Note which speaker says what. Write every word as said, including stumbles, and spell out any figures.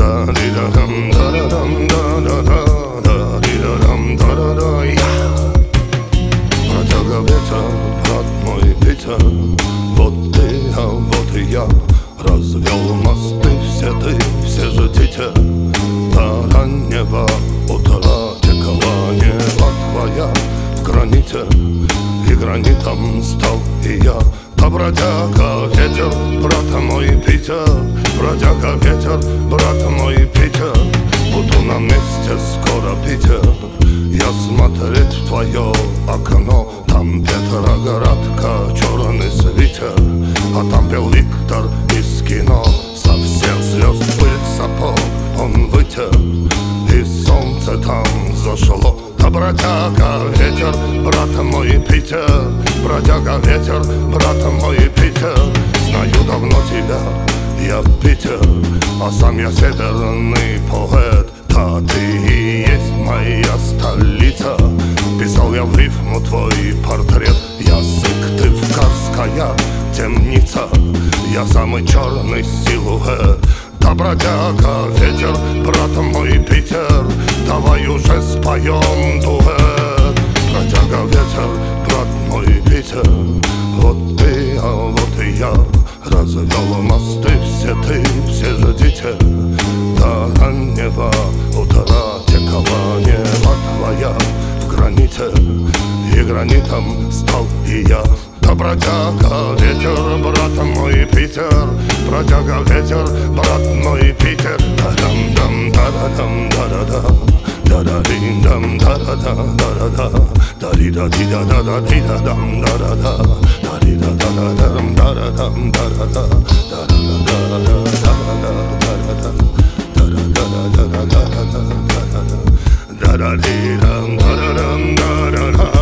Speaker 1: да-ди-да-дам, да-да-дам, да-да-да, да-ди-да-дам, да-да-да, я. Протяга ветер, брат мой Питер, вот ты, а вот и я. Развел мосты все ты, все же дитя. До раннего утра текла неба твоя в граните, и гранитом стал и я. Да, бродяга ветер, брат мой Питер, бродяга ветер, брат мой Питер, буду на месте скоро, Питер. Я смотреть в твое окно, там Петроградка, черный свитер, а там пел Виктор из кино. Со всех звезд пыль сапог он вытер, и солнце там зашло. Да, бродяга ветер, брат мой Питер, бродяга ветер, брат мой Питер. Знаю давно тебя, я Питер, а сам я северный поэт. Да, ты и есть моя столица. Писал я в рифму твой портрет. Я Сыктывкарская темница, я самый черный силуэт. Да, бродяга ветер, брат мой Питер, давай уже споем дуэт. Бродяга ветер, брат мой Питер, вот ты, а вот и я. Развел мосты все ты, все же дитя. До раннего утра текла неба твоя в граните, и гранитом стал и я. Да, бродяга ветер, брат мой Питер, бродяга ветер, брат мой Питер. Да-дам-дам, да-да-дам, да-да-да, да-да-дим-дам, да-да-да, да-да-да, да-ди-да-ди-да-да-да-ди-да-дам, да-да-да, да-ди-да-да-да-дам, да-да-дам, да-да-да, да-да-да-да-да-да-да, да-да-да-да-да-да-да, да-да-да-да-да-да-да, да-да-дам, да-да-да.